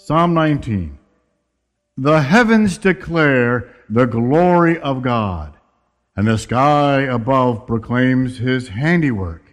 Psalm 19. The heavens declare the glory of God, and the sky above proclaims his handiwork.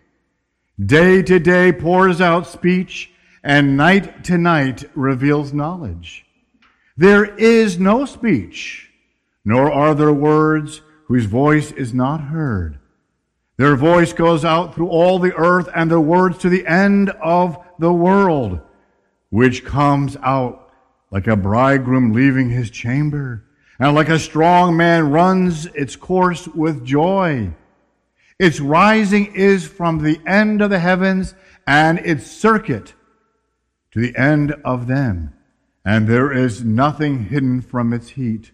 Day to day pours out speech, and night to night reveals knowledge. There is no speech, nor are there words whose voice is not heard. Their voice goes out through all the earth, and their words to the end of the world, which comes out like a bridegroom leaving his chamber, and like a strong man runs its course with joy. Its rising is from the end of the heavens, and its circuit to the end of them, and there is nothing hidden from its heat.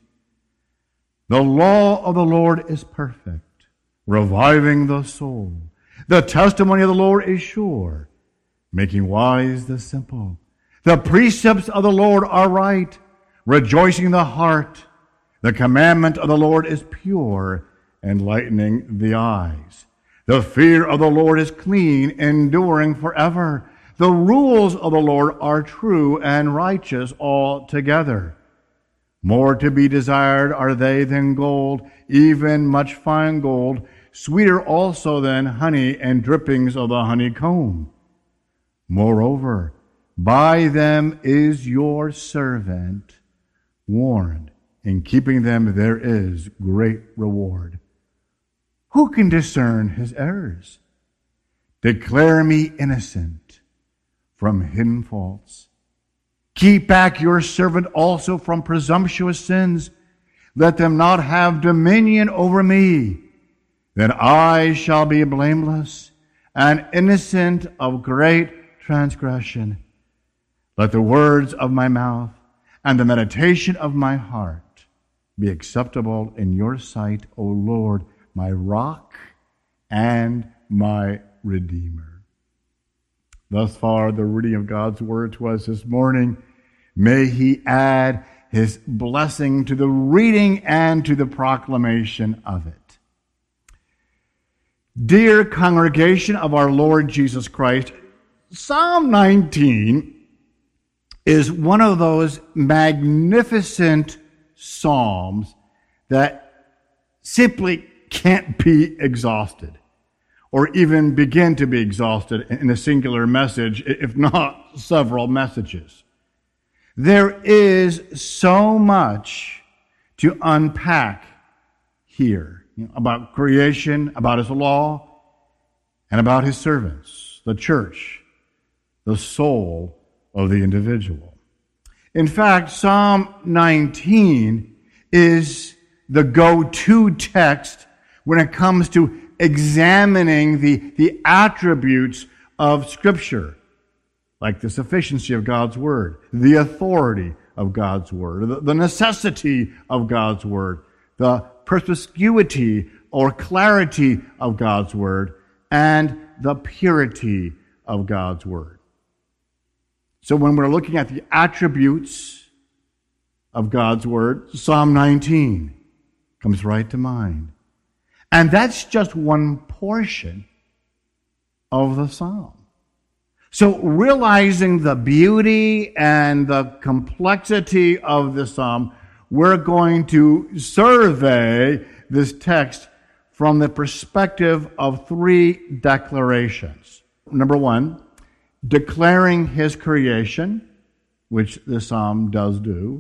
The law of the Lord is perfect, reviving the soul. The testimony of the Lord is sure, making wise the simple. The precepts of the Lord are right, rejoicing the heart. The commandment of the Lord is pure, enlightening the eyes. The fear of the Lord is clean, enduring forever. The rules of the Lord are true and righteous altogether. More to be desired are they than gold, even much fine gold, sweeter also than honey and drippings of the honeycomb. Moreover, by them is your servant warned. In keeping them there is great reward. Who can discern his errors? Declare me innocent from hidden faults. Keep back your servant also from presumptuous sins. Let them not have dominion over me. Then I shall be blameless and innocent of great transgression. Let the words of my mouth and the meditation of my heart be acceptable in your sight, O Lord, my rock and my redeemer. Thus far, the reading of God's word to us this morning. May he add his blessing to the reading and to the proclamation of it. Dear congregation of our Lord Jesus Christ, Psalm 19 is one of those magnificent psalms that simply can't be exhausted or even begin to be exhausted in a singular message, if not several messages. There is so much to unpack here about creation, about his law, and about his servants, the church, the soul of the individual. In fact, Psalm 19 is the go-to text when it comes to examining the attributes of Scripture, like the sufficiency of God's Word, the authority of God's Word, the necessity of God's Word, the perspicuity or clarity of God's Word, and the purity of God's Word. So when we're looking at the attributes of God's Word, Psalm 19 comes right to mind. And that's just one portion of the psalm. So realizing the beauty and the complexity of the psalm, we're going to survey this text from the perspective of three declarations. Number one, declaring his creation, which the psalm does do.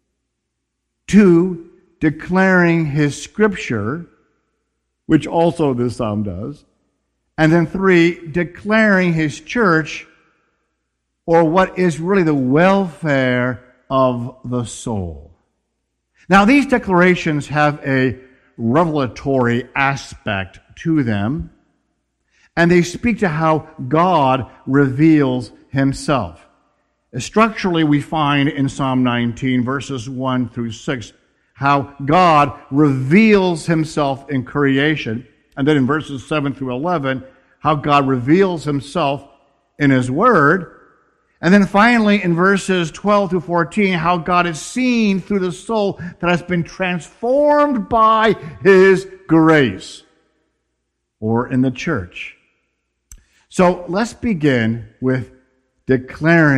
Two, declaring his scripture, which also this psalm does. And then three, declaring his church, or what is really the welfare of the soul. Now, these declarations have a revelatory aspect to them, and they speak to how God reveals himself. Structurally, we find in Psalm 19, verses 1 through 6, how God reveals himself in creation. And then in verses 7 through 11, how God reveals himself in his word. And then finally in verses 12 through 14, how God is seen through the soul that has been transformed by his grace, or in the church. So let's begin with declaring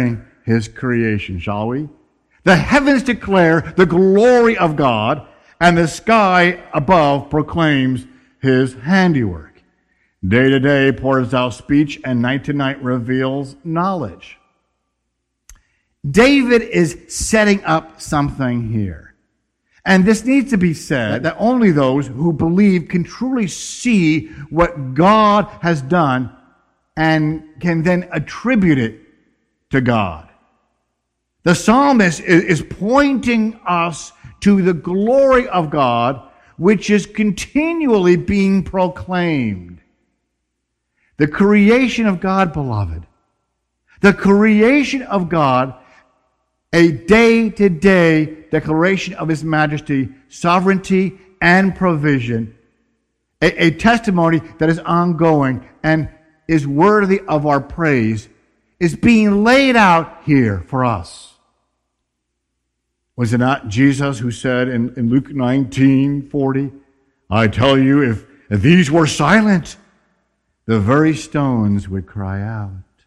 his creation, shall we? The heavens declare the glory of God, and the sky above proclaims his handiwork. Day to day pours out speech, and night to night reveals knowledge. David is setting up something here. And this needs to be said that only those who believe can truly see what God has done and can then attribute it to God. The psalmist is pointing us to the glory of God, which is continually being proclaimed. The creation of God, beloved. The creation of God, a day-to-day declaration of his majesty, sovereignty, and provision. A testimony that is ongoing and is worthy of our praise, is being laid out here for us. Was it not Jesus who said in Luke 19:40, I tell you, if these were silent, the very stones would cry out.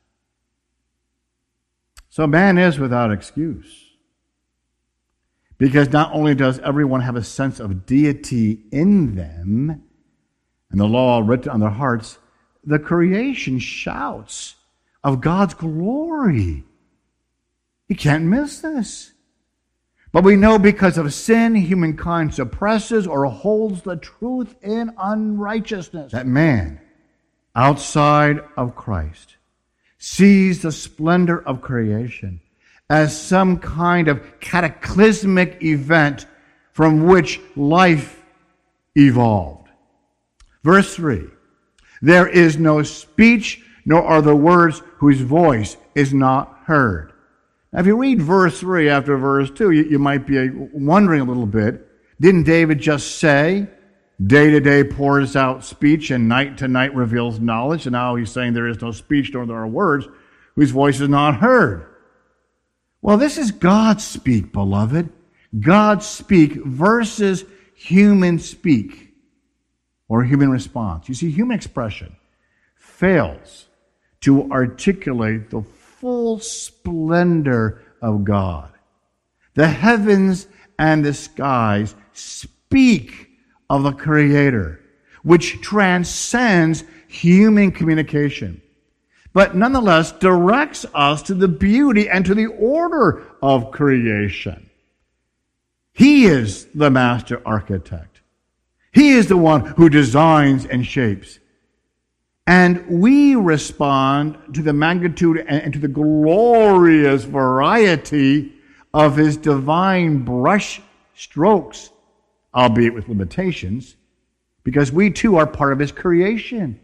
So man is without excuse. Because not only does everyone have a sense of deity in them, and the law written on their hearts, the creation shouts of God's glory. You can't miss this. But we know because of sin, humankind suppresses or holds the truth in unrighteousness. That man, outside of Christ, sees the splendor of creation as some kind of cataclysmic event from which life evolved. Verse 3, there is no speech, nor are there words whose voice is not heard. Now, if you read verse 3 after verse 2, you might be wondering a little bit, didn't David just say, day to day pours out speech and night to night reveals knowledge? And now he's saying there is no speech nor there are words whose voice is not heard. Well, this is God's speak, beloved. God's speak versus human speak or human response. You see, human expression fails to articulate the full splendor of God. The heavens and the skies speak of the Creator, which transcends human communication, but nonetheless directs us to the beauty and to the order of creation. He is the master architect. He is the one who designs and shapes. And we respond to the magnitude and to the glorious variety of his divine brush strokes, albeit with limitations, because we too are part of his creation.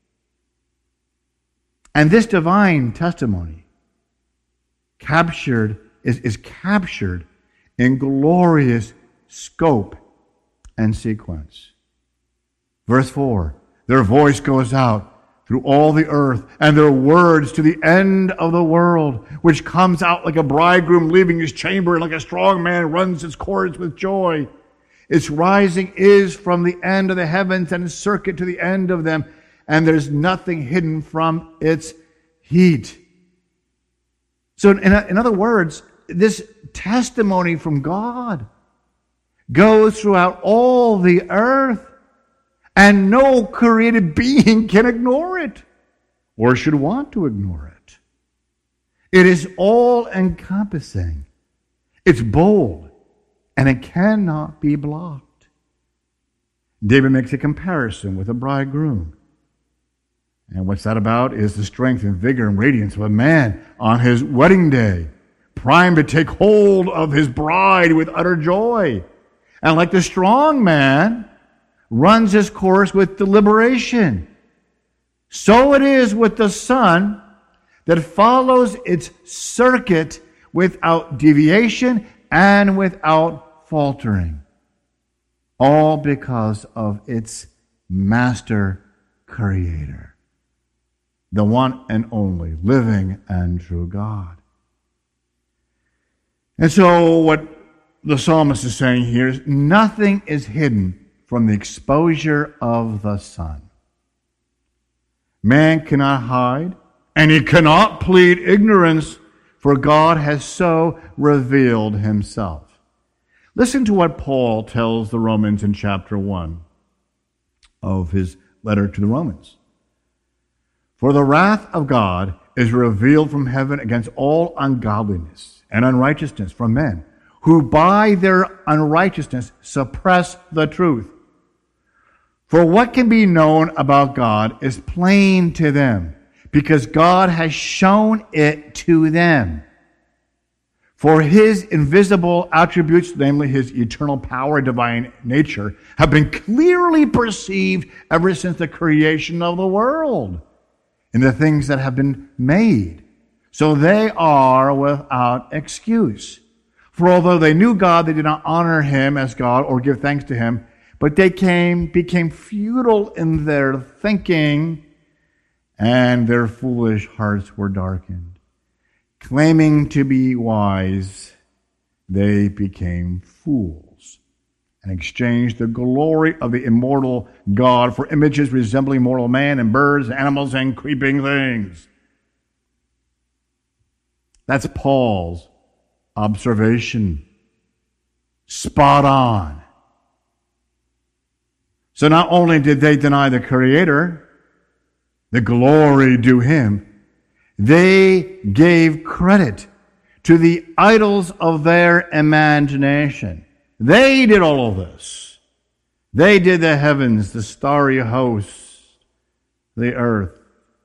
And this divine testimony is captured in glorious scope and sequence. Verse 4, their voice goes out through all the earth, and their words to the end of the world, which comes out like a bridegroom leaving his chamber, and like a strong man runs his courts with joy. Its rising is from the end of the heavens, and its circuit to the end of them, and there's nothing hidden from its heat. So in other words, this testimony from God goes throughout all the earth, and no created being can ignore it or should want to ignore it. It is all-encompassing. It's bold, and it cannot be blocked. David makes a comparison with a bridegroom. And what's that about is the strength and vigor and radiance of a man on his wedding day, primed to take hold of his bride with utter joy. And like the strong man, runs his course with deliberation. So it is with the sun that follows its circuit without deviation and without faltering, all because of its master creator, the one and only living and true God. And so what the psalmist is saying here is nothing is hidden from the exposure of the sun. Man cannot hide, and he cannot plead ignorance for God has so revealed himself. Listen to what Paul tells the Romans in chapter 1 of his letter to the Romans. For the wrath of God is revealed from heaven against all ungodliness and unrighteousness from men, who by their unrighteousness suppress the truth. For what can be known about God is plain to them, because God has shown it to them. For his invisible attributes, namely his eternal power and divine nature, have been clearly perceived ever since the creation of the world in the things that have been made. So they are without excuse. For although they knew God, they did not honor him as God or give thanks to him, but they became futile in their thinking, and their foolish hearts were darkened. Claiming to be wise, they became fools and exchanged the glory of the immortal God for images resembling mortal man and birds, animals, and creeping things. That's Paul's observation. Spot on. So not only did they deny the Creator, the glory due him, they gave credit to the idols of their imagination. They did all of this. They did the heavens, the starry host, the earth.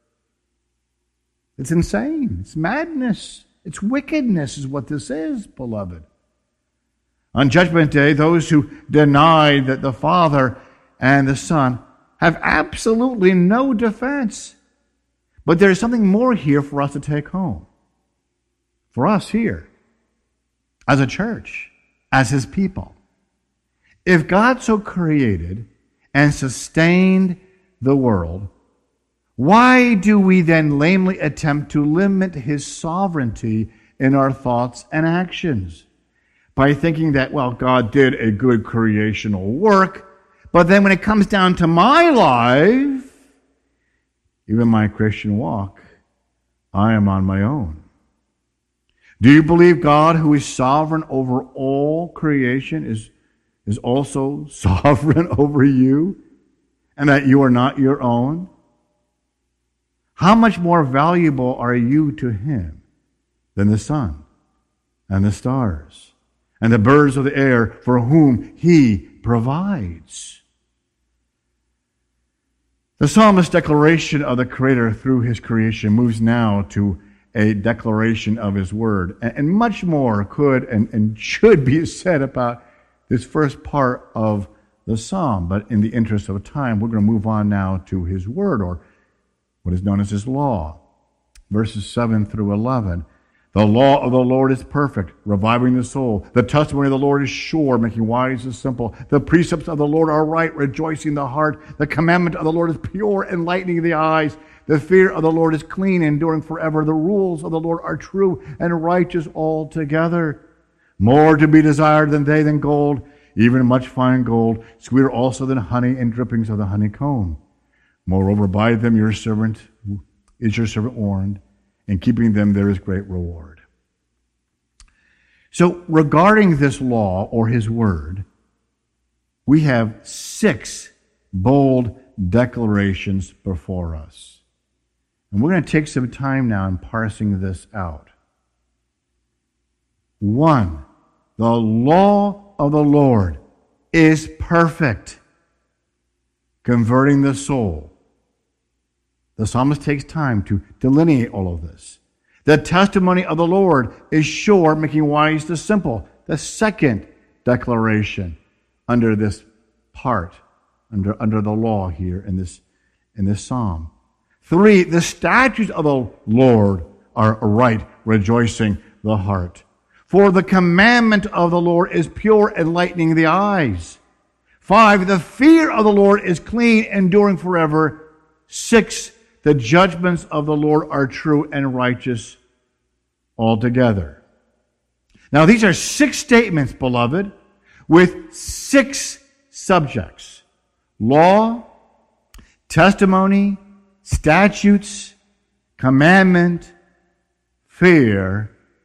It's insane. It's madness. It's wickedness is what this is, beloved. On Judgment Day, those who denied that the Father and the Son have absolutely no defense. But there is something more here for us to take home. For us here, as a church, as his people. If God so created and sustained the world, why do we then lamely attempt to limit his sovereignty in our thoughts and actions? By thinking that, well, God did a good creational work, but then when it comes down to my life, even my Christian walk, I am on my own. Do you believe God, who is sovereign over all creation, is also sovereign over you, and that you are not your own? How much more valuable are you to him than the sun and the stars and the birds of the air for whom he provides? The psalmist's declaration of the Creator through his creation moves now to a declaration of his word. And much more could and should be said about this first part of the psalm. But in the interest of time, we're going to move on now to his word, or what is known as his law. Verses 7 through 11. The law of the Lord is perfect, reviving the soul. The testimony of the Lord is sure, making wise the simple. The precepts of the Lord are right, rejoicing the heart. The commandment of the Lord is pure, enlightening the eyes. The fear of the Lord is clean, enduring forever. The rules of the Lord are true and righteous altogether. More to be desired than gold, even much fine gold, sweeter also than honey and drippings of the honeycomb. Moreover, by them your servant warned. In keeping them, there is great reward. So, regarding this law or his word, we have 6 bold declarations before us. And we're going to take some time now in parsing this out. 1, the law of the Lord is perfect, converting the soul. The psalmist takes time to delineate all of this. The testimony of the Lord is sure, making wise the simple. The second declaration under this part, under the law here in this psalm. 3, the statutes of the Lord are right, rejoicing the heart. 4, the commandment of the Lord is pure, enlightening the eyes. 5, the fear of the Lord is clean, enduring forever. 6, the judgments of the Lord are true and righteous altogether. Now, these are 6 statements, beloved, with 6 subjects: law, testimony, statutes, commandment, fear,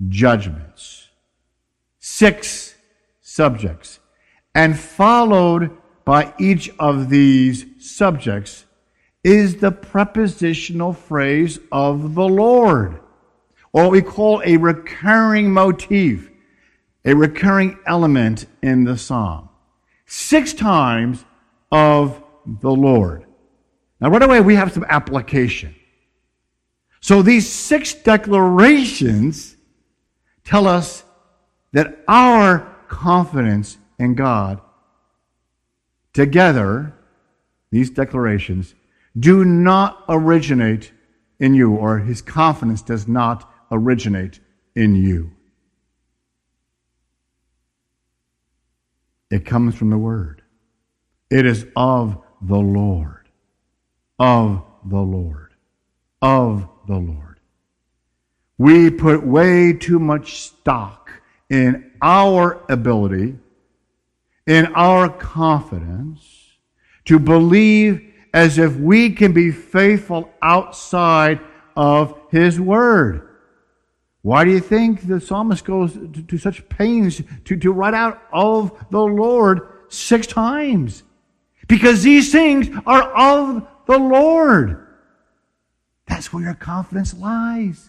judgments. 6 subjects. And followed by each of these subjects is the prepositional phrase of the Lord, or what we call a recurring motif, a recurring element in the psalm. 6 times of the Lord. Now, right away, we have some application. So these 6 declarations tell us that our confidence in God together, these declarations, do not originate in you, or his confidence does not originate in you. It comes from the Word. It is of the Lord, of the Lord, of the Lord. We put way too much stock in our ability, in our confidence, to believe as if we can be faithful outside of his Word. Why do you think the psalmist goes to such pains to write out of the Lord 6 times? Because these things are of the Lord. That's where your confidence lies.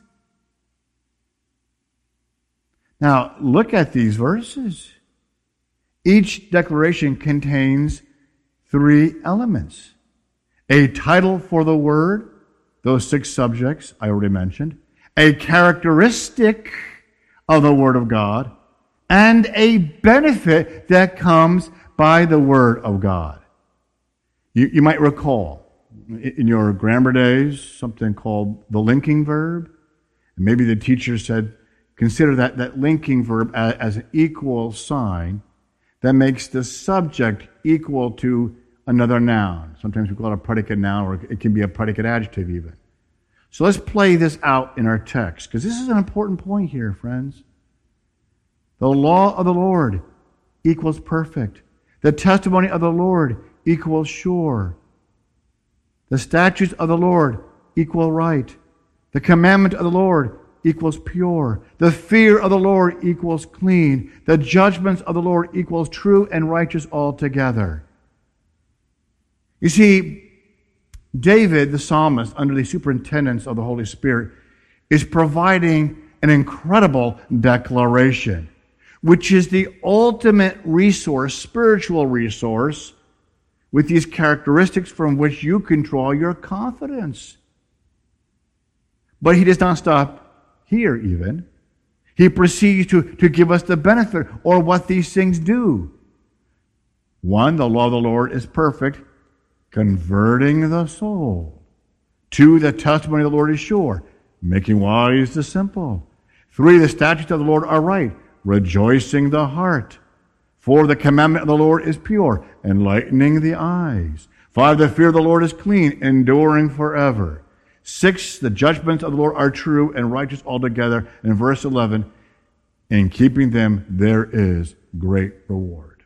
Now, look at these verses. Each declaration contains 3 elements. A title for the Word, those 6 subjects I already mentioned, a characteristic of the Word of God, and a benefit that comes by the Word of God. You might recall in your grammar days something called the linking verb. And maybe the teacher said, consider that linking verb as an equal sign that makes the subject equal to another noun. Sometimes we call it a predicate noun, or it can be a predicate adjective even. So let's play this out in our text, because this is an important point here, friends. The law of the Lord equals perfect. The testimony of the Lord equals sure. The statutes of the Lord equal right. The commandment of the Lord equals pure. The fear of the Lord equals clean. The judgments of the Lord equals true and righteous altogether. You see, David, the psalmist, under the superintendence of the Holy Spirit, is providing an incredible declaration, which is the ultimate resource, spiritual resource, with these characteristics from which you can draw your confidence. But he does not stop here even. He proceeds to give us the benefit, or what these things do. 1, the law of the Lord is perfect, converting the soul. 2, the testimony of the Lord is sure, making wise the simple. 3, the statutes of the Lord are right, rejoicing the heart. 4, the commandment of the Lord is pure, enlightening the eyes. 5, the fear of the Lord is clean, enduring forever. 6, the judgments of the Lord are true and righteous altogether. And verse 11, in keeping them there is great reward.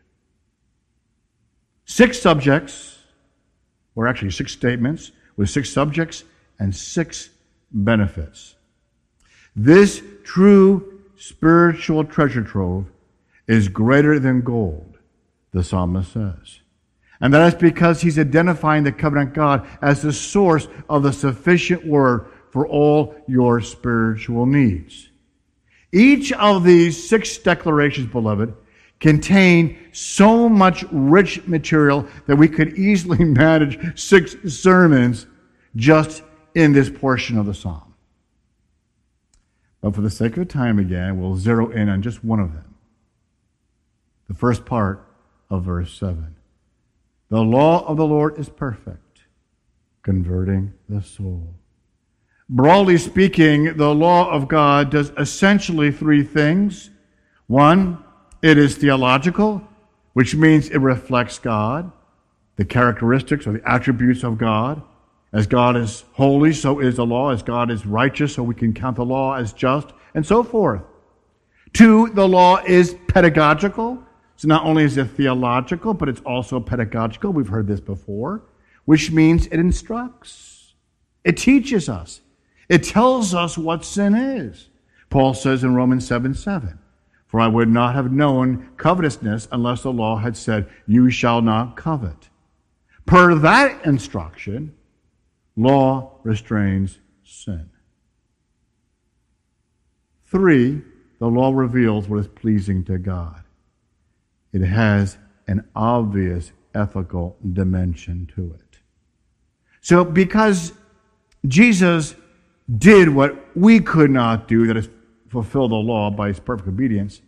6 subjects, or actually 6 statements, with 6 subjects and 6 benefits. This true spiritual treasure trove is greater than gold, the psalmist says. And that is because he's identifying the covenant God as the source of the sufficient word for all your spiritual needs. Each of these 6 declarations, beloved, contain so much rich material that we could easily manage 6 sermons just in this portion of the psalm. But for the sake of time again, we'll zero in on just one of them. The first part of verse 7. The law of the Lord is perfect, converting the soul. Broadly speaking, the law of God does essentially 3 things. 1, it is theological, which means it reflects God, the characteristics or the attributes of God. As God is holy, so is the law. As God is righteous, so we can count the law as just, and so forth. 2, the law is pedagogical. So not only is it theological, but it's also pedagogical. We've heard this before, which means it instructs. It teaches us. It tells us what sin is. Paul says in Romans 7:7, "For I would not have known covetousness unless the law had said, 'You shall not covet.' Per that instruction, law restrains sin." 3, the law reveals what is pleasing to God. It has an obvious ethical dimension to it. So because Jesus did what we could not do, that is, fulfill the law by his perfect obedience,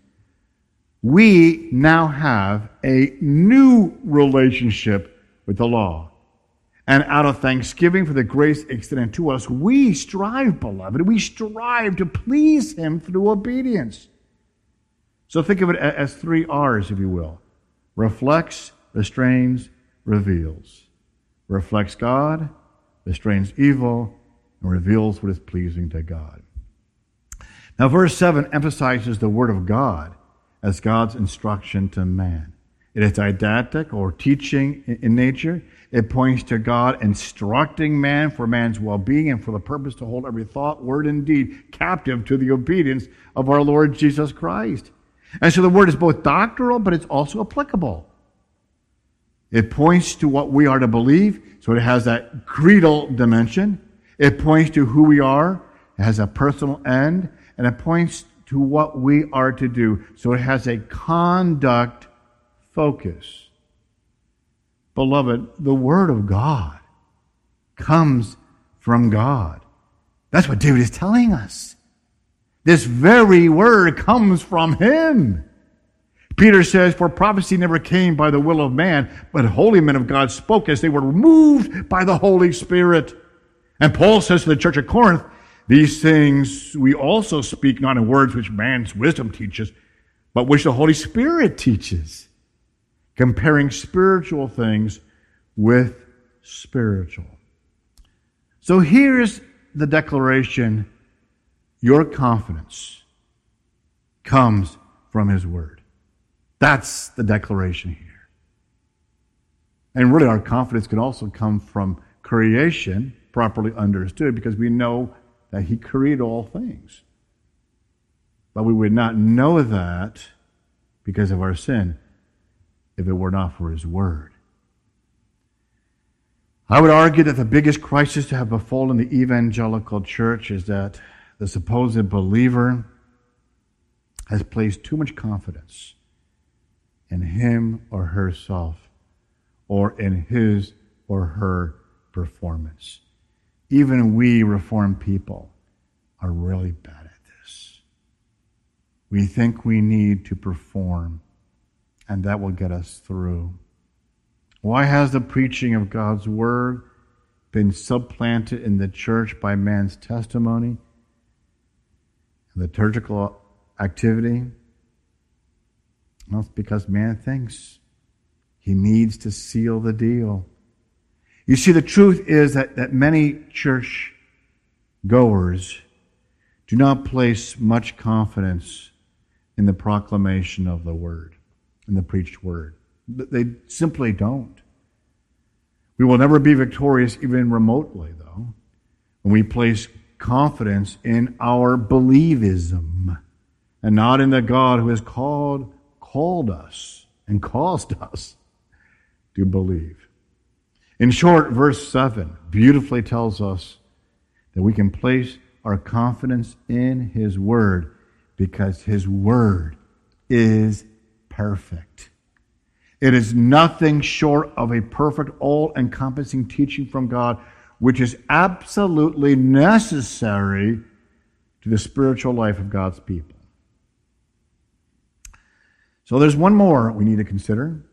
we now have a new relationship with the law. And out of thanksgiving for the grace extended to us, we strive, beloved, we strive to please him through obedience. So think of it as 3 R's, if you will. Reflects, restrains, reveals. Reflects God, restrains evil, and reveals what is pleasing to God. Now, verse 7 emphasizes the Word of God as God's instruction to man. It is didactic or teaching in nature. It points to God instructing man for man's well-being and for the purpose to hold every thought, word, and deed captive to the obedience of our Lord Jesus Christ. And so the Word is both doctrinal, but it's also applicable. It points to what we are to believe, so it has that creedal dimension. It points to who we are. It has a personal end. And it points to what we are to do. So it has a conduct focus. Beloved, the Word of God comes from God. That's what David is telling us. This very Word comes from him. Peter says, "For prophecy never came by the will of man, but holy men of God spoke as they were moved by the Holy Spirit." And Paul says to the church at Corinth, "These things we also speak not in words which man's wisdom teaches, but which the Holy Spirit teaches," comparing spiritual things with spiritual. So here's the declaration: your confidence comes from his Word. That's the declaration here. And really our confidence can also come from creation, properly understood, because we know that he created all things. But we would not know that because of our sin if it were not for his Word. I would argue that the biggest crisis to have befallen the evangelical church is that the supposed believer has placed too much confidence in him or herself, or in his or her performance. Even we Reformed people are really bad at this. We think we need to perform, and that will get us through. Why has the preaching of God's Word been supplanted in the church by man's testimony, liturgical activity? Well, it's because man thinks he needs to seal the deal. You see, the truth is that many church goers do not place much confidence in the proclamation of the Word, in the preached Word. They simply don't. We will never be victorious even remotely, though, when we place confidence in our believism and not in the God who has called us and caused us to believe. In short, verse 7 beautifully tells us that we can place our confidence in his Word because his Word is perfect. It is nothing short of a perfect, all-encompassing teaching from God, which is absolutely necessary to the spiritual life of God's people. So there's one more we need to consider,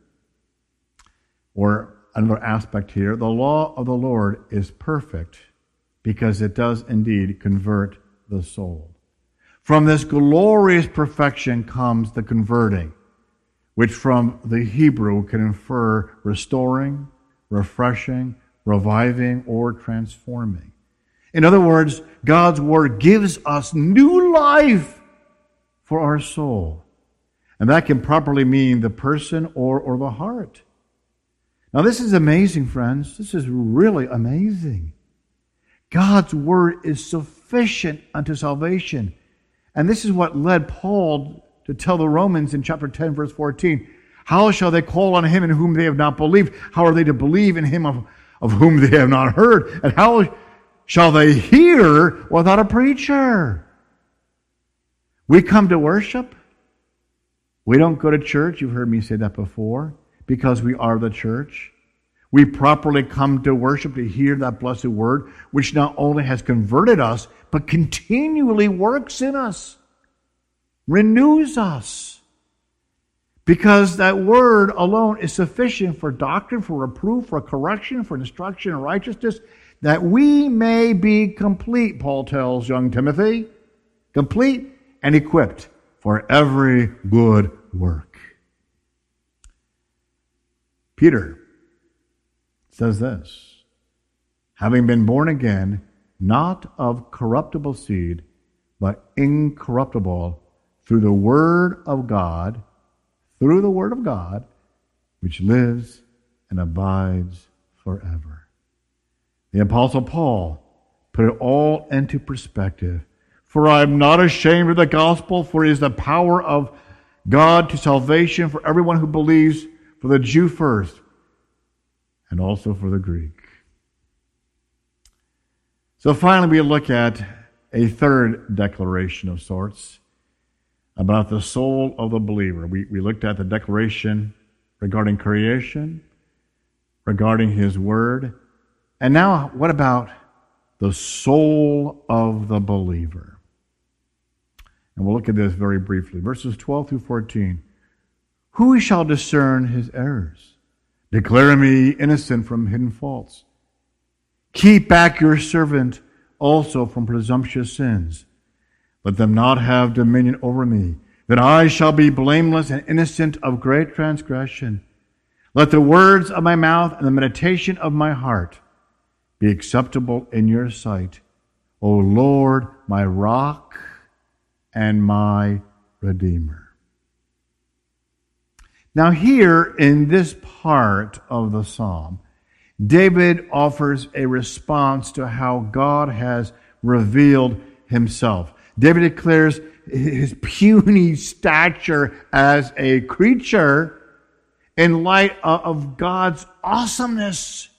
or another aspect here. The law of the Lord is perfect because it does indeed convert the soul. From this glorious perfection comes the converting, which from the Hebrew can infer restoring, refreshing, reviving, or transforming. In other words, God's Word gives us new life for our soul. And that can properly mean the person or the heart. Now this is amazing, friends. This is really amazing. God's Word is sufficient unto salvation. And this is what led Paul to tell the Romans in chapter 10, verse 14, how shall they call on him in whom they have not believed? How are they to believe in him of whom they have not heard? And how shall they hear without a preacher? We come to worship. We don't go to church. You've heard me say that before. Because we are the church. We properly come to worship to hear that blessed word, which not only has converted us, but continually works in us, renews us. Because that word alone is sufficient for doctrine, for reproof, for correction, for instruction in righteousness, that we may be complete, Paul tells young Timothy, complete and equipped for every good work. Peter says this, having been born again, not of corruptible seed, but incorruptible, through the word of God, which lives and abides forever. The Apostle Paul put it all into perspective. For I am not ashamed of the gospel, for it is the power of God to salvation for everyone who believes, for the Jew first, and also for the Greek. So finally we look at a third declaration of sorts about the soul of the believer. We looked at the declaration regarding creation, regarding his word, and now what about the soul of the believer? And we'll look at this very briefly. Verses 12 through 14. Who shall discern his errors? Declare me innocent from hidden faults. Keep back your servant also from presumptuous sins. Let them not have dominion over me, that I shall be blameless and innocent of great transgression. Let the words of my mouth and the meditation of my heart be acceptable in your sight, O Lord, my rock and my Redeemer. Now here in this part of the psalm, David offers a response to how God has revealed himself. David declares his puny stature as a creature in light of God's awesomeness.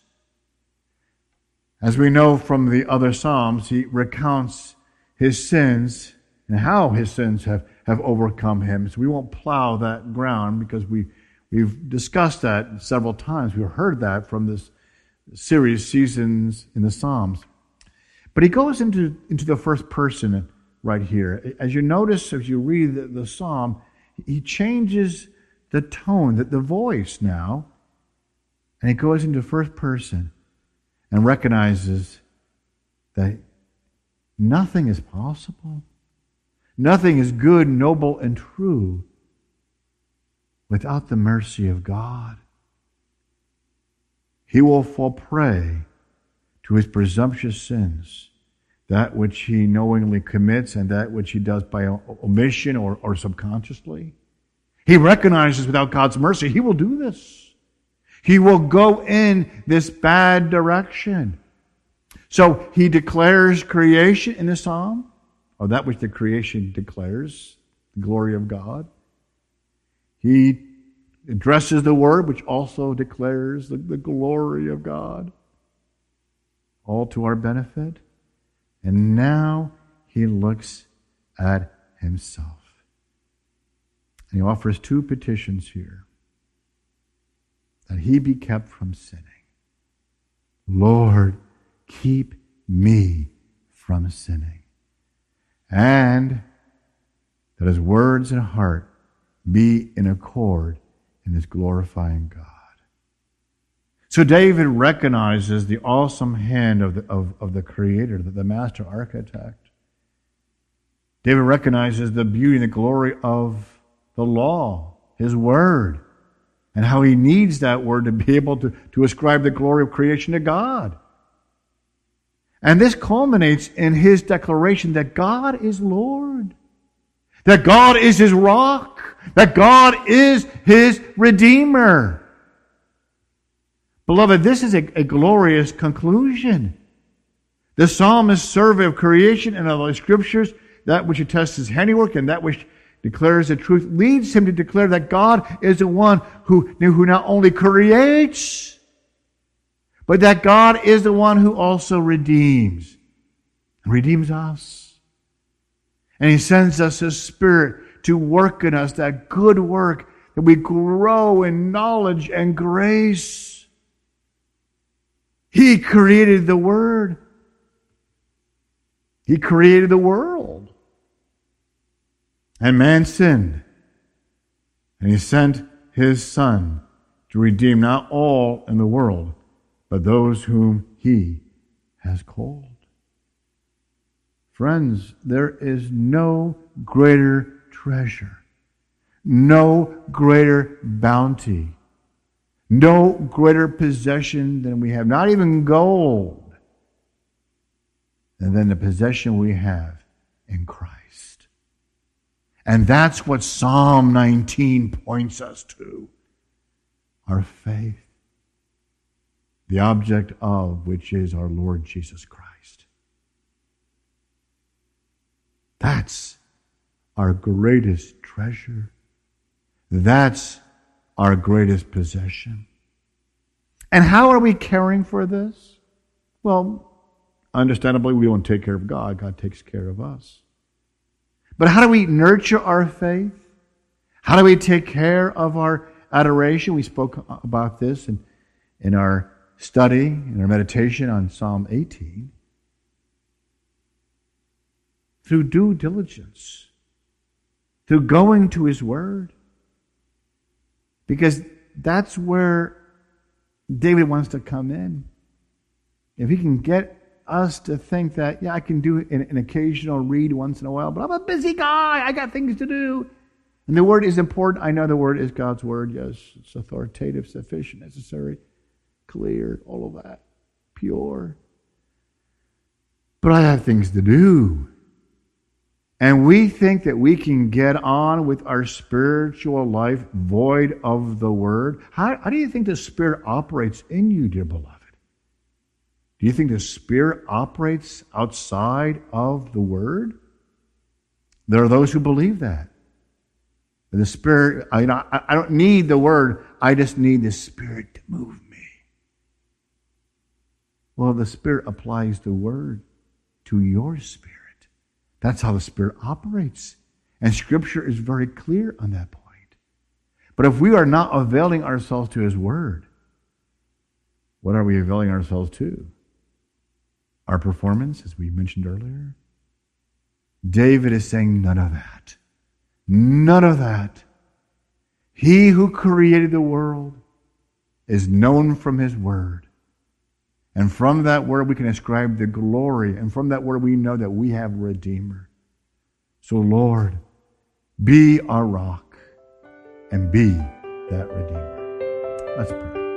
As we know from the other Psalms, he recounts his sins and how his sins have overcome him. So we won't plow that ground because we've discussed that several times. We've heard that from this series, Seasons in the Psalms. But he goes into the first person right here. As you notice, as you read the psalm, he changes the tone, the voice now, and he goes into first person and recognizes that nothing is possible, nothing is good, noble, and true without the mercy of God. He will fall prey to his presumptuous sins, that which he knowingly commits and that which he does by omission or subconsciously. He recognizes without God's mercy, he will do this. He will go in this bad direction. So he declares creation in the psalm, or that which the creation declares, the glory of God. He addresses the word, which also declares the glory of God, all to our benefit. And now he looks at himself. And he offers two petitions here. That he be kept from sinning. Lord, keep me from sinning. And that his words and heart be in accord in his glorifying God. So David recognizes the awesome hand of the Creator, the master architect. David recognizes the beauty and the glory of the law, his word, and how he needs that word to be able to ascribe the glory of creation to God. And this culminates in his declaration that God is Lord, that God is his rock, that God is his Redeemer. Beloved, this is a glorious conclusion. The psalmist's survey of creation and of the Scriptures that which attests his handiwork and that which declares the truth, leads him to declare that God is the one who not only creates, but that God is the one who also redeems. And redeems us. And he sends us his Spirit to work in us that good work, that we grow in knowledge and grace. He created the Word. He created the world. And man sinned. And he sent his Son to redeem not all in the world, but those whom he has called. Friends, there is no greater treasure, no greater bounty, no greater possession than we have, not even gold, and than the possession we have in Christ. And that's what Psalm 19 points us to. Our faith, the object of which is our Lord Jesus Christ. That's our greatest treasure. That's our greatest possession. And how are we caring for this? Well, understandably, we don't take care of God. God takes care of us. But how do we nurture our faith? How do we take care of our adoration? We spoke about this in our study, in our meditation on Psalm 18. Through due diligence, through going to his word. Because that's where David wants to come in. If he can get us to think that, I can do an occasional read once in a while, but I'm a busy guy, I got things to do. And the word is important. I know the word is God's word. Yes, it's authoritative, sufficient, necessary, clear, all of that, pure. But I have things to do. And we think that we can get on with our spiritual life void of the Word. How do you think the Spirit operates in you, dear beloved? Do you think the Spirit operates outside of the Word? There are those who believe that. The Spirit, I don't need the Word, I just need the Spirit to move me. Well, the Spirit applies the Word to your spirit. That's how the Spirit operates. And Scripture is very clear on that point. But if we are not availing ourselves to his word, what are we availing ourselves to? Our performance, as we mentioned earlier? David is saying none of that. None of that. He who created the world is known from his word. And from that word we can ascribe the glory. And from that word we know that we have a Redeemer. So Lord, be our rock and be that Redeemer. Let's pray.